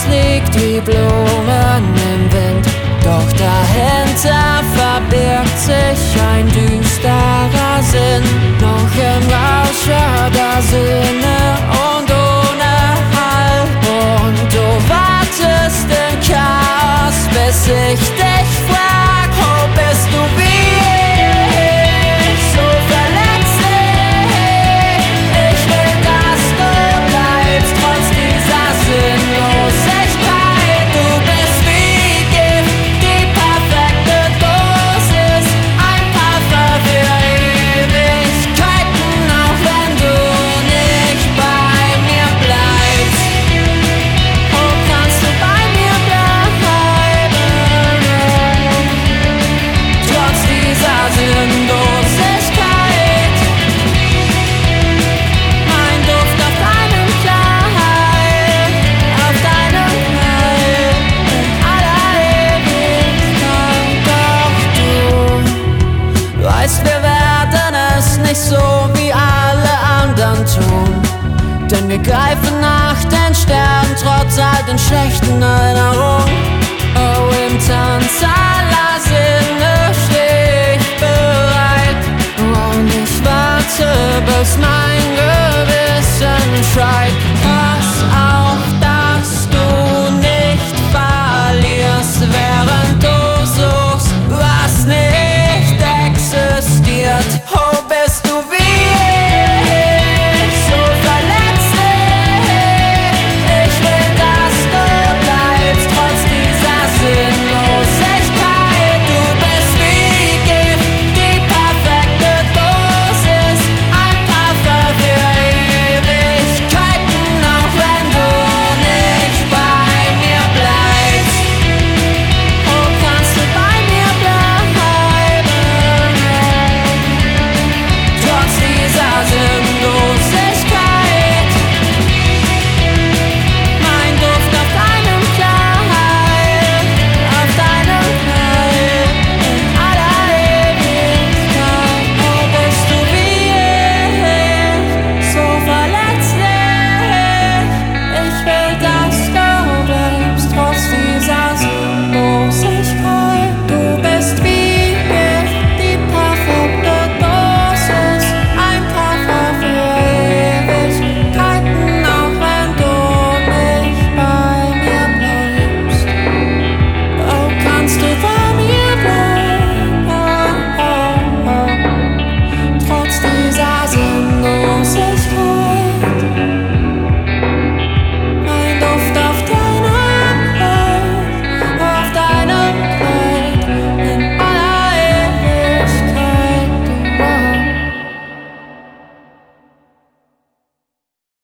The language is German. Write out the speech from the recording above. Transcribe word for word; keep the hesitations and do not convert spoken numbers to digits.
liegt wie Blumen im Wind, doch dahinter verbirgt sich ein düsterer Sinn. Noch im Rausche der Sinne und ohne Halt, und du wartest im Chaos, bis ich dich frag, oh, bist du wie ich, so verletzlich? Ich will, dass du bleibst, trotz dieser Sinnlosigkeit. Du bist wie Gift, die perfekte Dosis, ein Parfum für Ewigkeiten, auch wenn du nicht bei mir bleibst. Oh, kannst du bei mir bleiben, trotz dieser Sinnlosigkeit? Mein Duft auf deinem Kleid, auf deinem Kleid, in aller Ewigkeit. Doch du weißt, wir werden es nicht so wie alle anderen tun, denn wir greifen nach den Sternen, trotz all den schlechten Erinnerungen.